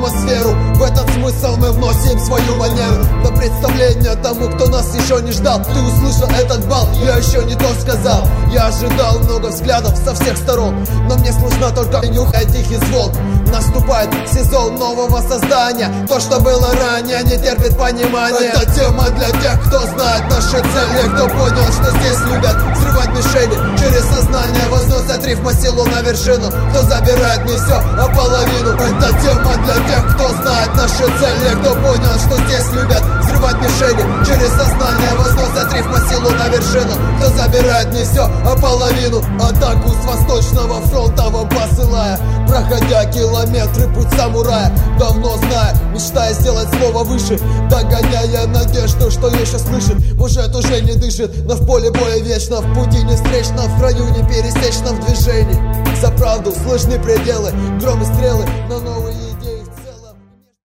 атмосферу. В этот смысл мы вносим свою манеру. На представление тому, кто нас еще не ждал. Ты услышал этот бал, я еще не то сказал. Я ожидал много взглядов со всех сторон, но мне слышно только нюхать тихий звон. Наступает сезон нового создания. То, что было ранее, не терпит понимания. Это тема для тех, кто знает наши цели, кто понял, что здесь любят взрывать мишени. Через сознание возносят рифма силу на вершину. Кто забирает не все, а половину. Это тема для тех, кто знает наши цели, кто понял, что здесь любят взрывать мишени. Через сознание возносят рифма силу на вершину. Кто забирает не все, а половину. Атаку с восточного фронта вам посылая, проходя километры путь самурая. Давно зная, мечтая сделать слово выше, догоняя надежду, что еще слышит. Может уже не дышит, но в поле боя вечно. В пути не встречно, в краю не пересечно, в движении. За правду слышны пределы, гром и стрелы на новые